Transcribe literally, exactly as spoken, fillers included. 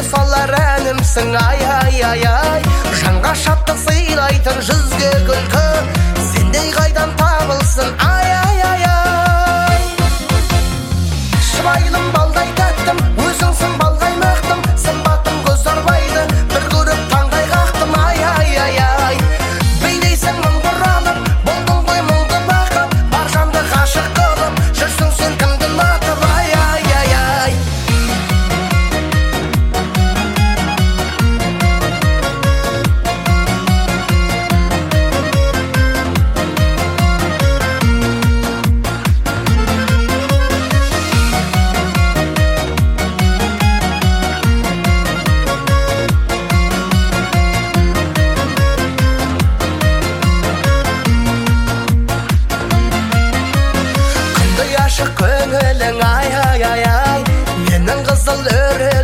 салар әнімсің, ай, ай, ай, ай. Жанға шаттық сыйлайтын жүзге күлкі, сендей қайдан табылсын, ай, ай, ай, ай. Шыбайлым балдай тәттім, өзіңсің балғай мақтым, сымбатым көз арбайды, бір көріп таңдай қақтым, ай, ай, ай, ай. Бейлейсің мың бұралып, болдың ғой мұңды бақып, бар жанды ғашық қылып, жүрсің сен кімді ұнатып, ай, ай, ай, ай. Күнді ашық көңілің, ай, ай, ай, ай. Менің қызыл өрел